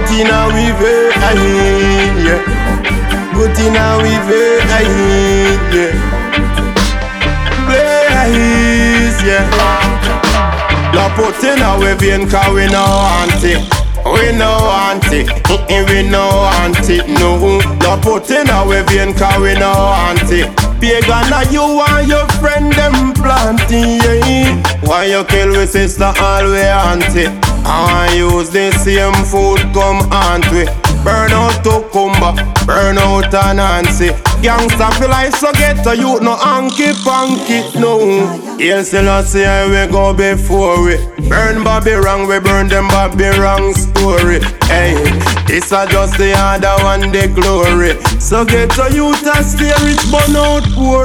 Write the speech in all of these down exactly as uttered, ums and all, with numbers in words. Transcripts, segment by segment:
Put in a we vein, yeah. Put in a we vein, yeah. Blaze, yeah. La put in a we vein, cause we no want it. We no want it, we no want it, no. La put in a we vein, cause we no want it. Pagan, now you and your friend them planting, yeah. Why you kill with sister all we auntie? I use the same food come auntie. Burn out to Kumba, burn out a Nancy. Gangsta feel like so get a youth no hanky panky, no. Hail Selassie we go before we burn Bobby wrong, we burn them Bobby wrong story. Hey, this a just the other one, the glory. So get a youth a stay rich but not poor.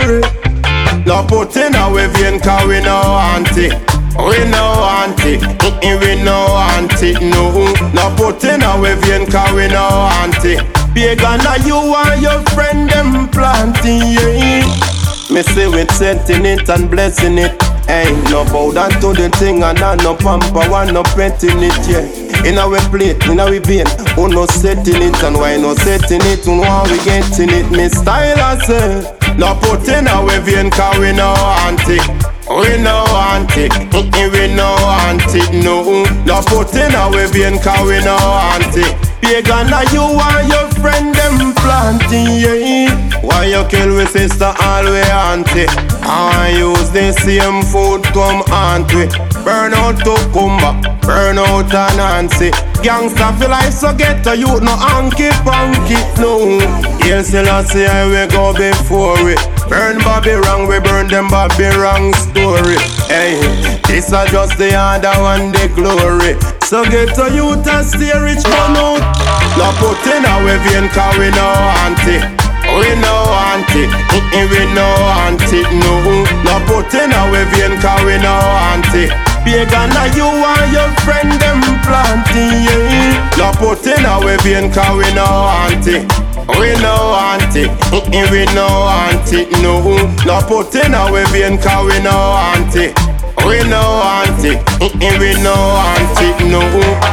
Now put in a we vein cause we no want it. We no want it, we no want it, no. Now put in a we vein cause we no want it. Pagan, now you and your friend them planting, yeah. Me say with setting it and blessing it. Ain't no bow down to the thing and I no pamper one no petting it, yeah. In our plate, in our vein, who no setting it and why no setting it? Who know we getting it? Me style I say. Now put in a we vein cause we no want it. We no want it, we no want it, no. Now put in a we vein cause we no want it. Pagan, now you and your friend them planting, yeah. Why you kill with sister all we auntie? I use the same food come auntie. Burn out to Kumba, burn out a Nancy. Gangsta feel like so get a youth no hanky panky, no. Hail Selassie we go before we burn Bobby wrong, we burn them Bobby wrong story. Hey, this a just the other one, the glory. So get a youth and stay rich but out. Now put in a we vein cause we no want it. We no want it, we no want it, no. Now put in a we vein cause we no want it. Pagan, now you and your friend them planting, yeah. Now put in a we vein cause we no want it. We no want it, we no want it, no. Now put in a we vein cause we no want it. We no want it, we no want it, no.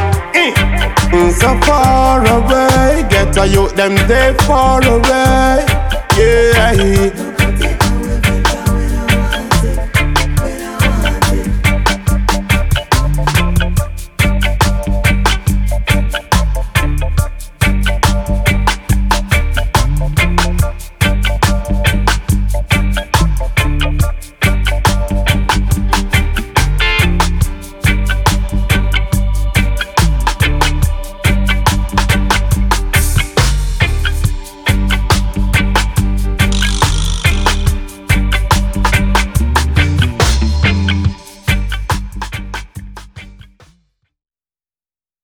So far away, get a youth them they far away, yeah.